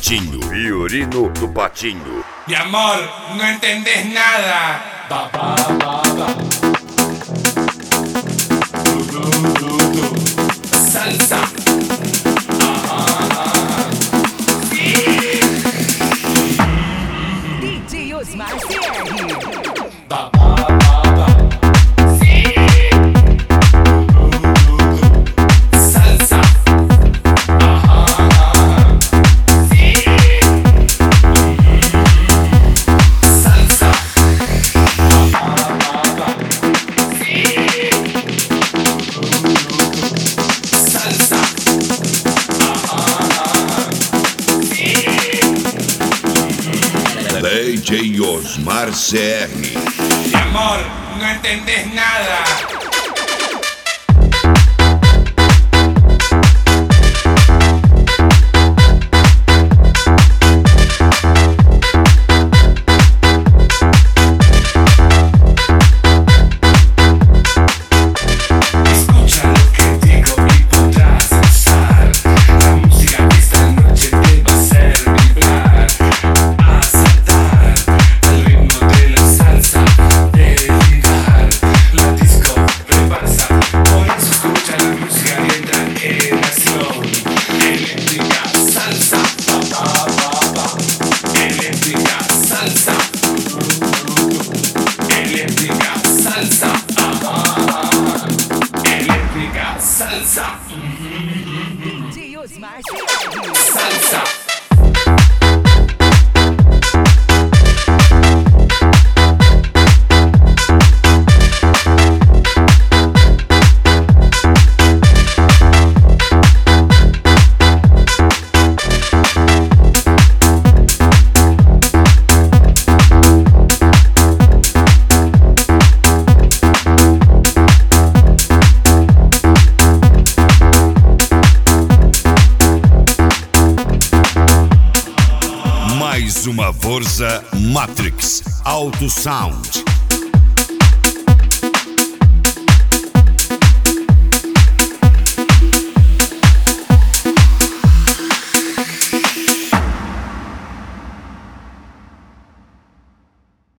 Patinho. Fiorino do Patinho. Mi amor, no entendés nada. Ba, ba, ba, ba. Salsa. DJ Osmar CR. Ba, ba, ba, ba. Salsa. Salsa. Salsa. DJ Osmar CR. Mi amor, no entendés nada. Escucha lo que digo y podrás gozar. La música que esta noche te va a hacer vibrar, a saltar al ritmo de la salsa, delirar. La disco rebalsa, por eso escucha la música y entra en acción. Eléctrica salsa, ba ba ba ba. Eléctrica salsa, eléctrica salsa, eléctrica salsa, DJ Osmar CR. salsa. Mais uma Forza Matrix Auto Sound.